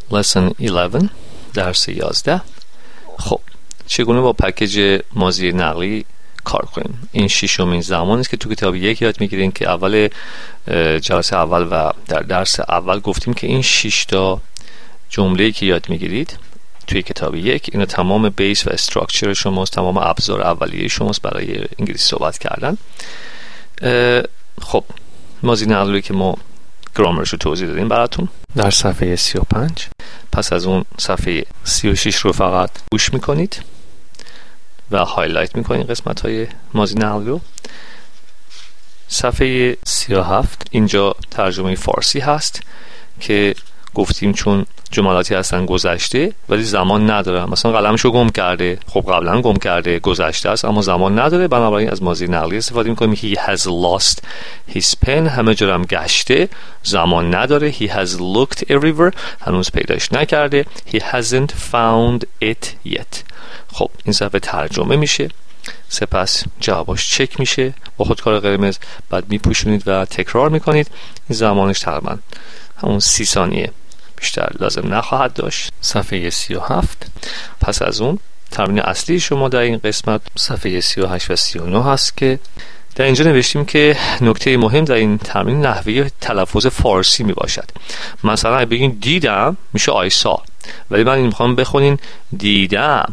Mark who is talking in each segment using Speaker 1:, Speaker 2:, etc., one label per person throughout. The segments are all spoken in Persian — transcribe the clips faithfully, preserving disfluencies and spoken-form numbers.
Speaker 1: lesson eleven درس یازده. خب چگونه با پکیج ماضی نقلی کار کنیم؟ این ششمین زمانی است که تو کتاب یک یاد میگیرین که اول جلسه اول و در درس اول گفتیم که این شش تا جمله‌ای که یاد میگیرید توی کتاب یک اینا تمام بیس و استراکچر شماست، تمام ابزار اولیه شماست برای انگلیسی صحبت کردن. خب ماضی نقلی که ما گرامرش رو توضیح دادیم براتون در صفحه سی و پنج. پس از اون صفحه سی و شش رو فقط گوش میکنید و هایلایت میکنید قسمت های ماضی نقلی رو. صفحه سی و هفت اینجا ترجمه فارسی هست که گفتیم چون جملاتی هستن گذشته ولی زمان نداره، مثلا قلمشو گم کرده، خب قبلا گم کرده، گذشته است اما زمان نداره، بنابراین از ماضی نقلی استفاده میکنیم. He has lost his pen، همه جا هم گشته، زمان نداره. He has looked everywhere، هنوز پیداش نکرده. He hasn't found it yet. خب این صفحه ترجمه میشه، سپس جواباش چک میشه با خودکار قرمز، بعد میپوشونید و تکرار میکنید. این زمانش تقریبا همون سی ثانیه، بیشتر لازم نخواهد داشت. صفحه سی و هفت. پس از اون تمرین اصلی شما در این قسمت صفحه سی و هشت و سی و نه هست که در اینجا نوشتیم که نکته مهم در این تمرین نحوه تلفظ فارسی می باشد. مثلا اگه بگین دیدم میشه آیسا، ولی من این میخوام بخونین دیدم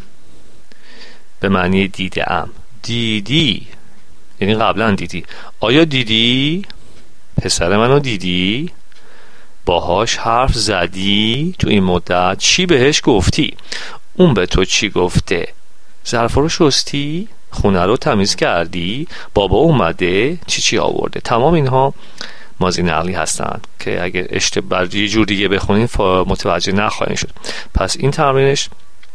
Speaker 1: به معنی دیدم. دیدی یعنی قبلا دیدی. آیا دیدی؟ پسر منو دیدی؟ باهاش حرف زدی تو این مدت؟ چی بهش گفتی؟ اون به تو چی گفته؟ ظرفا رو شستی؟ خونه رو تمیز کردی؟ بابا اومده؟ چی چی آورده؟ تمام اینها ماضی نقلی هستن که اگه اشتباه یه جور دیگه بخونین متوجه نخواهید شد. پس این تمرینش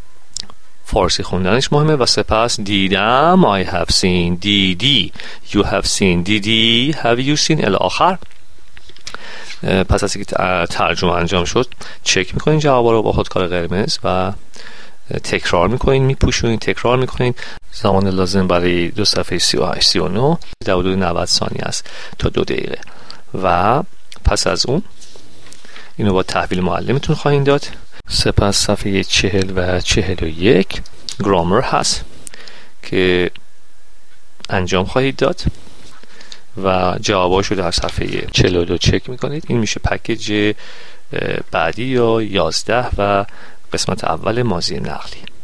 Speaker 1: فارسی خوندنش مهمه و سپس دیدم I have seen، دیدی you have seen، دیدی have you seen الی آخر. پس از اینکه ترجمه انجام شد چک میکنین جوابا رو با خودکار قرمز و تکرار میکنین، میپوشونین، تکرار میکنین. زمان لازم برای دو صفحه سی و هشت سی و نه در حدود نود ثانیه است تا دو دقیقه. و پس از اون اینو با تحویل معلمتون خواهید داد. سپس صفحه چهل و چهل و یک گرامر هست که انجام خواهید داد و جواباشو در صفحه چهل و دو چک میکنید. این میشه پکیج بعدی یا یازده و قسمت اول ماضی نقلی.